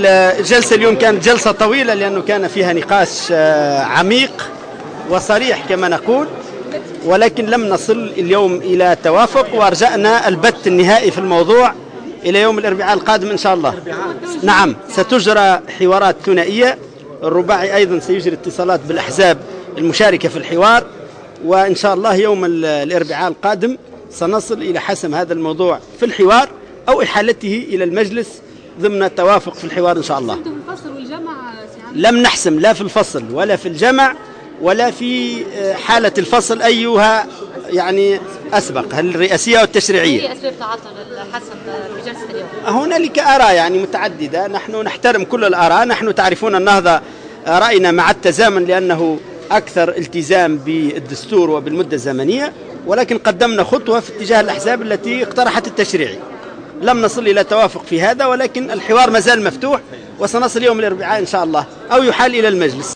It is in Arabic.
الجلسة اليوم كانت جلسة طويلة لأنه كان فيها نقاش عميق وصريح كما نقول، ولكن لم نصل اليوم إلى توافق، وأرجأنا البت النهائي في الموضوع إلى يوم الأربعاء القادم إن شاء الله. نعم، ستجرى حوارات ثنائية، الرباعي أيضا سيجري اتصالات بالأحزاب المشاركة في الحوار، وإن شاء الله يوم الأربعاء القادم سنصل إلى حسم هذا الموضوع في الحوار أو إحالته إلى المجلس ضمن التوافق في الحوار إن شاء الله. لم نحسم لا في الفصل ولا في الجمع ولا في حالة الفصل أيها يعني أسبق، هل الرئاسية والتشريعية. أي أسباب تعطل الحسم في جلسة اليوم؟ هنالك آراء يعني متعددة، نحن نحترم كل الآراء. نحن تعرفون النهضة رأينا مع التزامن لأنه أكثر التزام بالدستور وبالمدة الزمنية، ولكن قدمنا خطوة في اتجاه الأحزاب التي اقترحت التشريعي. لم نصل إلى توافق في هذا، ولكن الحوار مازال مفتوح وسنصل يوم الأربعاء إن شاء الله أو يحال إلى المجلس.